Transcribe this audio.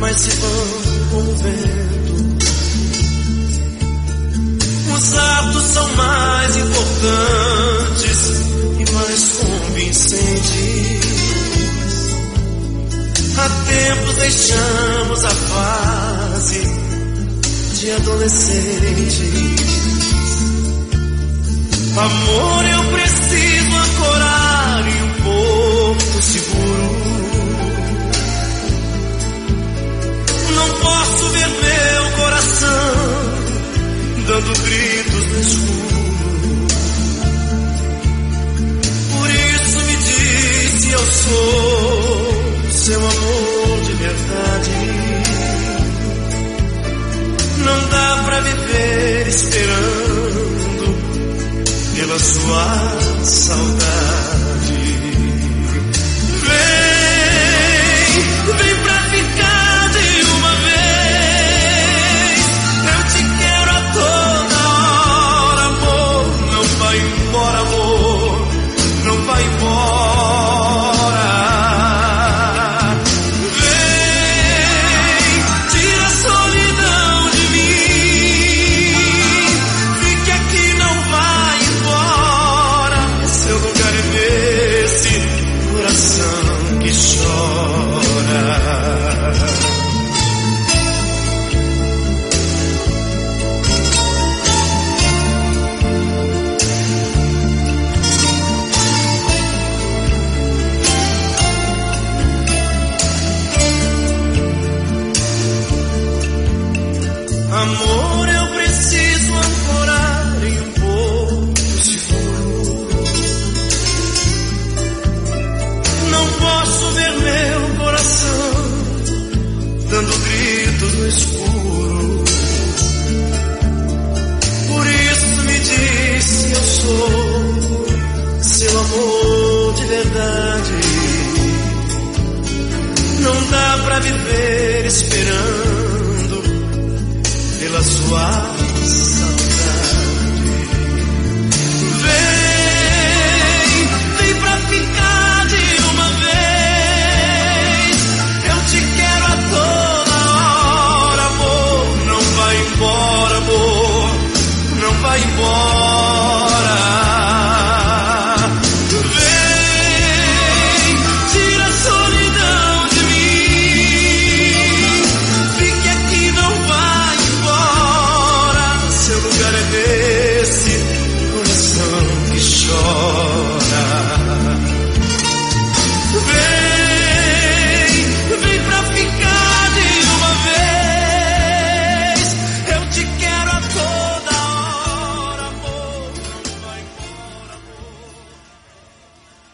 mas se vão com o vento. Os atos são mais importantes e mais convincentes. Há tempos deixamos a fase de adolescentes. Amor, eu preciso ancorar em um porto seguro. Não posso ver meu coração dando gritos no escuro. Por isso me diz se eu sou seu amor de verdade. Não dá pra viver esperando pela sua saudade. Vem pra ficar de uma vez. Eu te quero a toda hora, amor. Não vai embora, amor. Não vai embora. Amor, eu preciso ancorar em um porto seguro. Não posso ver meu coração dando gritos no escuro. Por isso me diz se eu sou seu amor de verdade. Não dá pra viver esperando pela sua saudade.